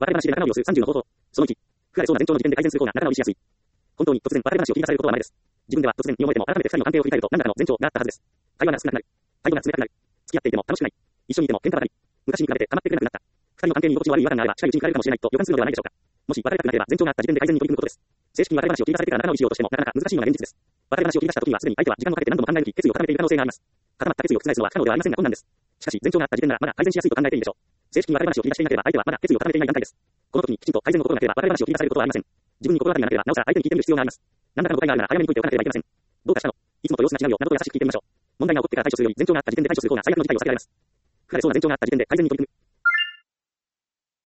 笑い話で仲直りをする30の方法。その1、振られそうな前兆の時点で改善する方が仲直りしやすい。本当に突然笑い話を切り出されることはないです。自分では突然に思えても改めて二人の関係を振り返ると何らかの前兆があったはずです。会話が少なくなる。態度が冷たくなる。付き合っていても楽しくない。一緒にいても喧嘩ばかり。昔に比べて構ってくれなくなった。二人の関係に居心地の悪い違和感があれば近いうちに振られるかもしれないと予感するのではないでしょうか。もし別れたくなければ前兆があった時点で改善に取り組むことです。正式に別れ話を切り出されてから仲直りしようとしてもなかなか難しいのが現実です。別れ話を切り出した時にはすでに相手は時間をかけて何度も考え抜き決意を固めている可能性があります。固まった決意を覆すのは不可能ではありませんが困難です。しかし前兆があった時点ならまだ改善しやすいと考えていいでしょう。正式に別れ話を切り出していなければ相手はまだ決意を固めていない段階です。この時にきちんと改善の心がければ別れ話を切り出されることはありません。自分に心当たりがなければなおさら相手に聞いてみる必要があります。何らかの誤解があるなら早めに解いておかなければいけません。どうかしたの？いつもと様子が違うよなどと優しく聞いてみましょう。問題が起こってから対処するより前兆があった時点で対処する方が最悪の事態を避けられます。振られそうな前兆があった時点で改善に取り組む。